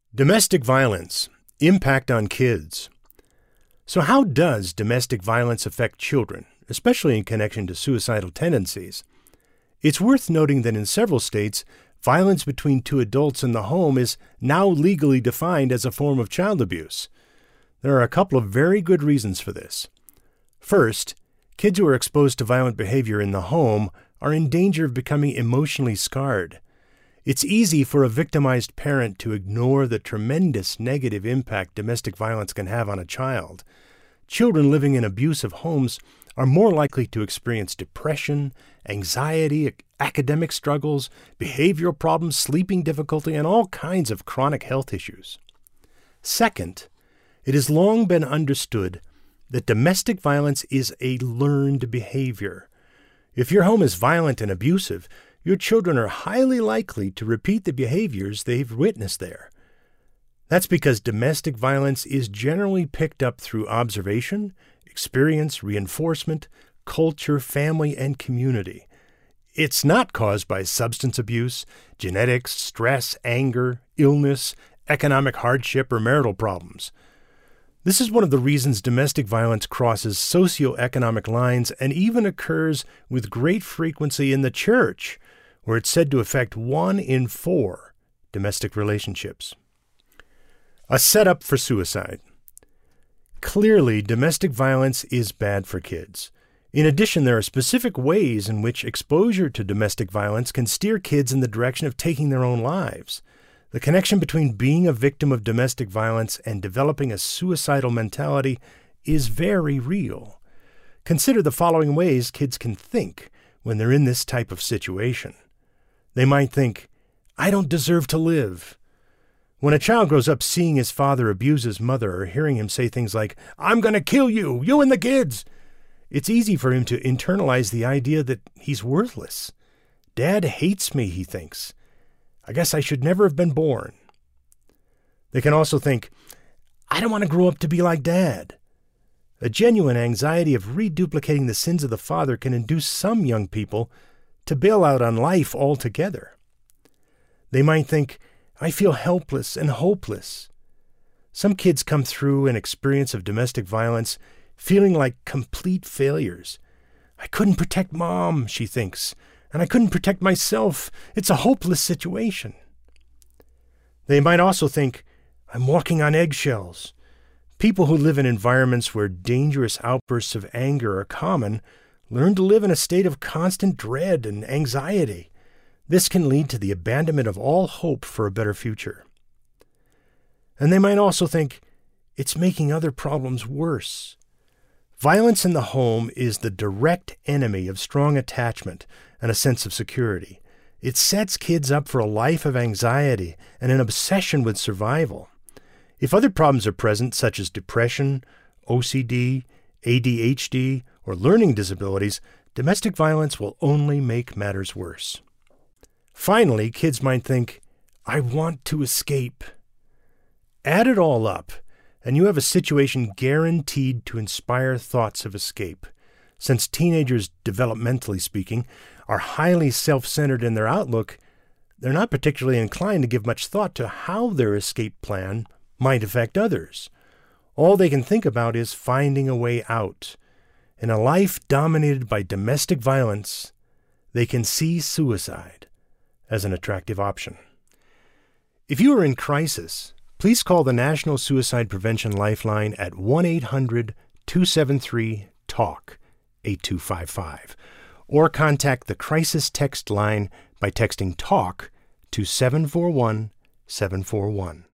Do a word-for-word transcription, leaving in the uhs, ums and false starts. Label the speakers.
Speaker 1: Domestic violence, impact on kids. So how does domestic violence affect children, especially in connection to suicidal tendencies? It's worth noting that in several states, violence between two adults in the home is now legally defined as a form of child abuse. There are a couple of very good reasons for this. First, kids who are exposed to violent behavior in the home are in danger of becoming emotionally scarred. It's easy for a victimized parent to ignore the tremendous negative impact domestic violence can have on a child. Children living in abusive homes are more likely to experience depression, anxiety, academic struggles, behavioral problems, sleeping difficulty, and all kinds of chronic health issues. Second, it has long been understood that domestic violence is a learned behavior. If your home is violent and abusive, your children are highly likely to repeat the behaviors they've witnessed there. That's because domestic violence is generally picked up through observation, experience, reinforcement, culture, family, and community. It's not caused by substance abuse, genetics, stress, anger, illness, economic hardship, or marital problems. This is one of the reasons domestic violence crosses socioeconomic lines and even occurs with great frequency in the church, where it's said to affect one in four domestic relationships. A setup for suicide. Clearly, domestic violence is bad for kids. In addition, there are specific ways in which exposure to domestic violence can steer kids in the direction of taking their own lives. The connection between being a victim of domestic violence and developing a suicidal mentality is very real. Consider the following ways kids can think when they're in this type of situation. They might think, I don't deserve to live. When a child grows up seeing his father abuse his mother or hearing him say things like, I'm going to kill you, you and the kids, it's easy for him to internalize the idea that he's worthless. Dad hates me, he thinks. I guess I should never have been born. They can also think, I don't want to grow up to be like Dad. A genuine anxiety of reduplicating the sins of the father can induce some young people to bail out on life altogether. They might think, I feel helpless and hopeless. Some kids come through an experience of domestic violence feeling like complete failures. I couldn't protect Mom, she thinks, and I couldn't protect myself. It's a hopeless situation. They might also think, I'm walking on eggshells. People who live in environments where dangerous outbursts of anger are common learn to live in a state of constant dread and anxiety. This can lead to the abandonment of all hope for a better future. And they might also think, it's making other problems worse. Violence in the home is the direct enemy of strong attachment and a sense of security. It sets kids up for a life of anxiety and an obsession with survival. If other problems are present, such as depression, O C D, A D H D, or learning disabilities, domestic violence will only make matters worse. Finally, kids might think, I want to escape. Add it all up, and you have a situation guaranteed to inspire thoughts of escape. Since teenagers, developmentally speaking, are highly self-centered in their outlook, they're not particularly inclined to give much thought to how their escape plan might affect others. All they can think about is finding a way out. In a life dominated by domestic violence, they can see suicide as an attractive option. If you are in crisis, please call the National Suicide Prevention Lifeline at one eight hundred two seven three TALK eight two five five or contact the Crisis Text Line by texting TALK to seven four one seven four one.